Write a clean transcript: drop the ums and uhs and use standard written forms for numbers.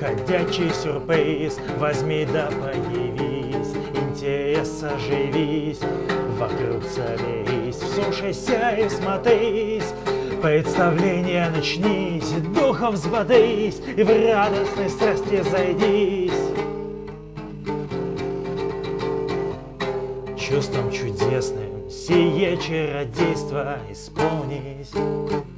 ходячий сюрприз. Возьми да появись, интерес оживись, вокруг соберись, вслушайся и смотрись. Представление начнись, духом взбодрись и в радостной страсти зайдись. Чувством чудесным сие чародейство исполнись.